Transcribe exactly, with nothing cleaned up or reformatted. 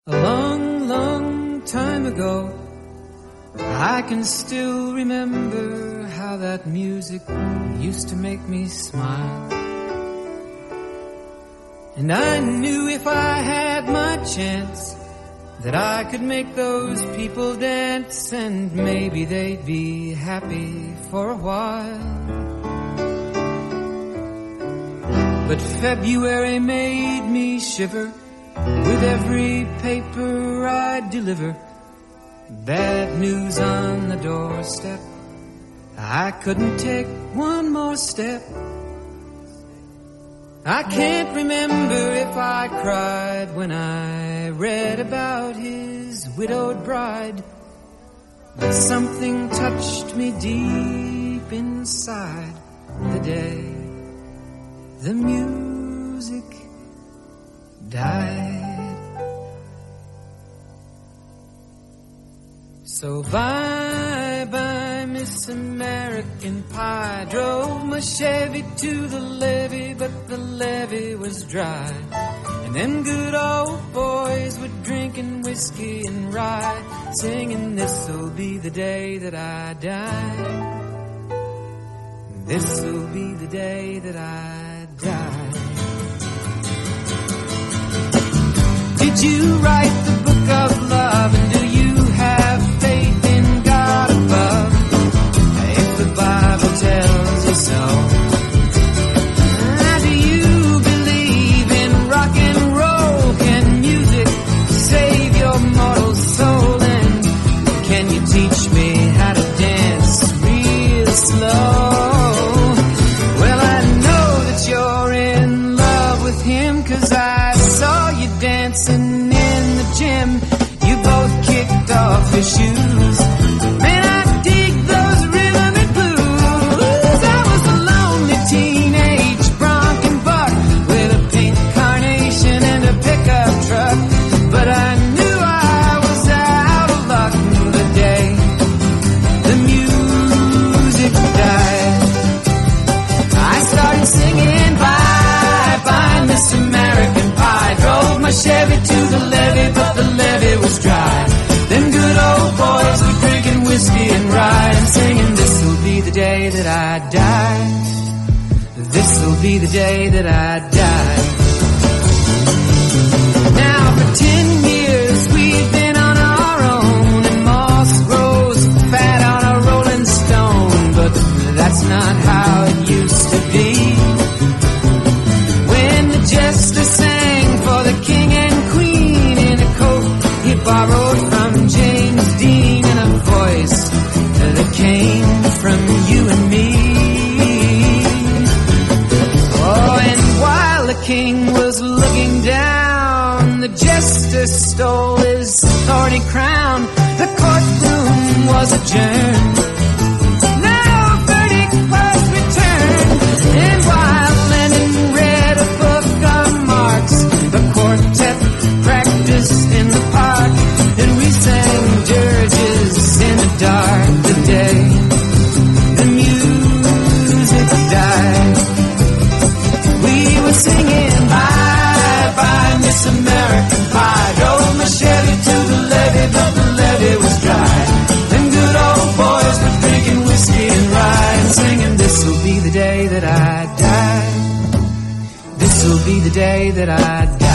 A long, long time ago, I can still remember how that music used to make me smile. And I knew if I had my chance that I could make those people dance, and maybe they'd be happy for a while. But February made me shiver with every paper I deliver. Bad news on the doorstep, I couldn't take one more step. I can't remember if I cried when I read about his widowed bride, but something touched me deep inside the day the music died. So bye bye Miss American Pie. Drove my Chevy to the levee, but the levee was dry. And them good old boys were drinking whiskey and rye, singing, this'll be the day that I die. This'll be the day that I die. Did you write the book of love, and do you have faith in God above? If the Bible tells you so. Do you believe in rock and roll? Can music save your mortal soul? And can you teach me how to dance real slow? Well, I know that you're in love with him, 'cause I saw you dancing in the gym. You both kicked off your shoes. Man, I dig those rhythm and blues. I was a lonely teenage bronc and buck with a pink carnation and a pickup truck, but I knew I was out of luck the day the music died. I started singing bye bye Miss American Pie. Drove my Chevy to the levee, but the levee was dry. Them good old boys were drinking whiskey and rye, and singing, this'll be the day that I die. This'll be the day that I die. Now for ten years we've been on our own, and moss grows fat on a rolling stone, but that's not how it used to be. When the jester sang for the king and queen in a coat he borrowed from James Dean, and a voice that came from you and me. Oh, and while the king was looking down, the jester stole his thorny crown. The courtroom was adjourned. No verdict was returned. And while Lennon read a book of Marx, the quartet practiced in the park, and we sang dirges in the dark the day the music died. We were singing bye bye Miss American Pie. Drove my Chevy to the levee, but the levee was dry. Them good old boys were drinking whiskey and rye, and singing, this'll be the day that I die. This'll be the day that I die.